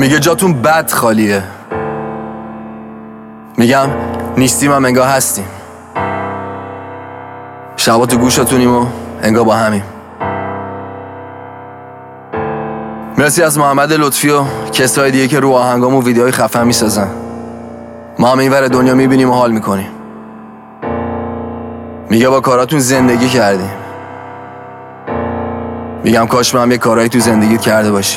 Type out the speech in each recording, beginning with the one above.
میگه جاتون بد خالیه. میگم نیستیم هم انگاه هستیم. شبا تو گوشتونیم و انگاه با همیم. مرسی از محمد لطفی و کسای دیگه که رو آهنگام و ویدیوهای خفن میسازن. ما هم اینور دنیا میبینیم و حال میکنیم. میگه با کاراتون زندگی کردیم. میگم کاش ما هم یه کارایی تو زندگیت کرده باشیم.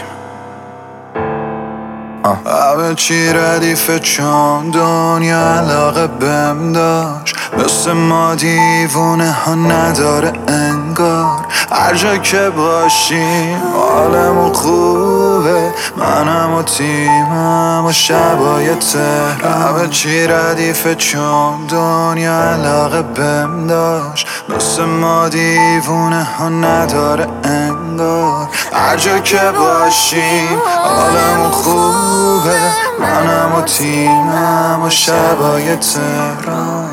همه چی ردیفه چون دنیا علاقه بهم داشت، مثل ما دیوونه ها نداره انگار. هر جا که باشیم حالمون خوبه، منم و تیمم و شبای تهران. همه چی ردیفه چون دنیا علاقه بهم داشت، مثل ما دیوونه ها نداره انگار. هر جا که باشیم حالمون خوبه، منم و تیمم و شبای تهران.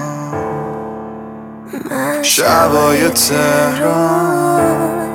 شبای تهران،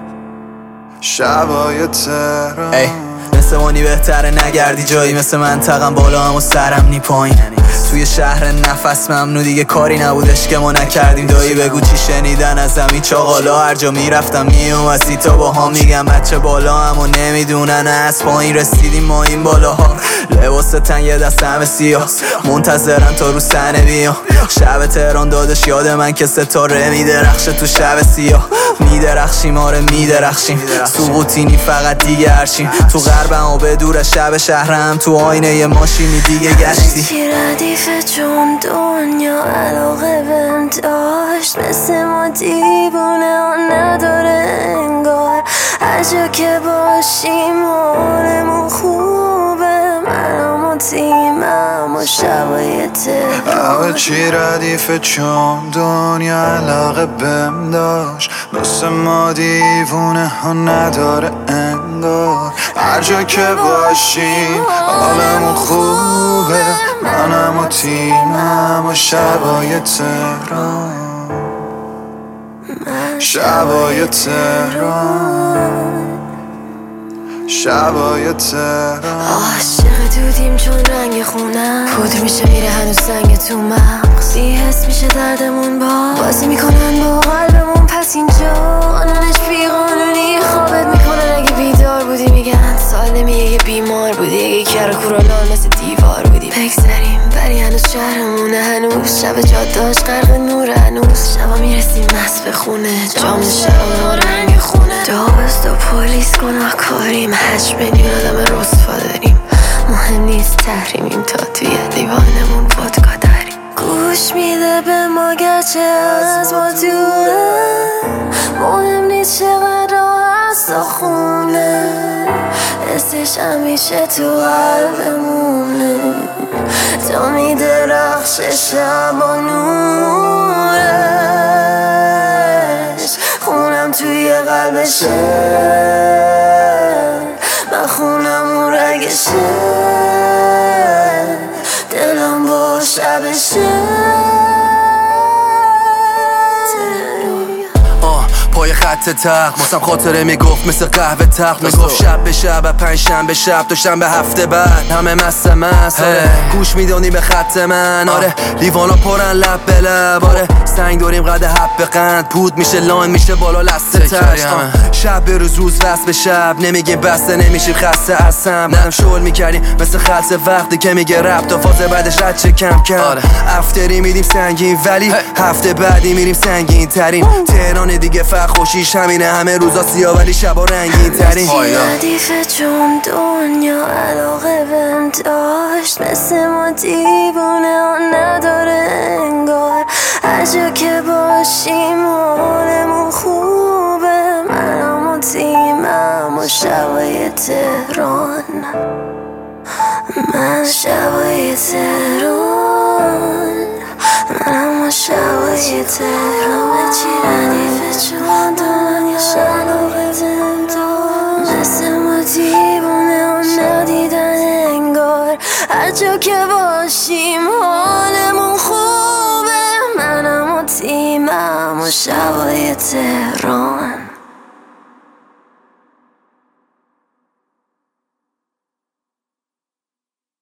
شبای تهران. ای مثل مانی بهتره نگردی جایی، مثل منطقم بالا هم و سرم نی پایین. توی شهر نفس ممنوع دیگه کاری نبودش که ما نکردیم. دایی بگو چی شنیدن از زمین چاقالا، هر جا میرفتم میومدی تا با ها میگم بچه بالا هم و نمیدونن از پایین رسیدیم ما این بالاها. لباس تن یه دست همه سیاه، منتظرن تا رو سنه بیام. شب تهران دادش یاد من که ستاره میدرخشه تو شب سیاه. میدرخشیم آره میدرخشیم، سقوطینی فقط دیگه هرشیم. تو غربم و به دور شب شهرم، تو آینه یه ماشینی دیگه گشتی. ردیفه چون دنیا علاقه بهم داشت، مثل ما دیوونه ها نداره انگار. هر جا که باشیم حالمون خوبه، منم و تیمم و شبای تهران. همه چی ردیفه چون دنیا علاقه بهم داشت، مثل ما دیوونه ها نداره انگار. هر جا که باشیم حالمون خوبه، منم و تیمم و شبای تهران. شبای تهران، شبای تهران. عاشق دودیم چون رنگ خونم، پودر میشه میره هنوز سنگ تو مغز. بی‌حس میشه دردمون بازی میکنن با قلبمون، پس اینجا قانونش بیقانونی خوابت میکنن. اگه بیدار بودی میگن سالمیه، یه بیمار بودی، یه کرکورالان مثل دیوار بودی. بگذریم ولی هنوز شهرمونه، هنوز شب جاداش غرق نور، هنوز شبا میرسیم مست به خونه، جام شراب ما رنگ خونه. داوست و پلیس گناهکاریم، 8 میلیون آدم رسوا داریم. مهم نیست تحریمیم تا توی لیوانمون ودکا داریم. گوش میده به ما گرچه از ما دوره، مهم نیست چقدر هست تا خونه. حسش همیشه تو قلبمونه، تا میدرخشه شب و نورش. خونم توی قلبشه، من خونم اون رگشه، دلم با شبشه. پای خط تخت واسم خاطره میگفت مثل قهوه تخت. میگفت شب به شب پنجشنبه شب تا شنبه هفته بعد همه مست گوش میدونی به خط من. آره لیوانا پرن لب به لب، آره سنگ داریم قد حب قند. پود میشه لاین میشه بالا لسته تش. شب به روز وصل به شب، نمیگیم بسته نمیشیم خسته اصلا. منم شغل میکردیم مثل خلص وقتی که میگه رب تا فاز بعدش رد چه کم کم. افتری میدیم سنگین ولی هفته بعدی میریم سنگین ترین. تهران دیگه خوشیش همینه، همه روزا سیاه ولی شبا رنگین ترین. ردیفه چون دنیا علاقه بهم داشت، مثل ما دیوونه ها نداره انگار. هر جا که باشیم حالمون خوبه، منم و تیمم و شبای تهران. من شبای تهران، منم و شبای تهران. چی ردیفه چون دنیا علاقه بهم داشت، مثل ما دیوونه ها ندیدن انگار. هر جا که باشیم حالمون خوبه، منم و تیمم و شبای تهران.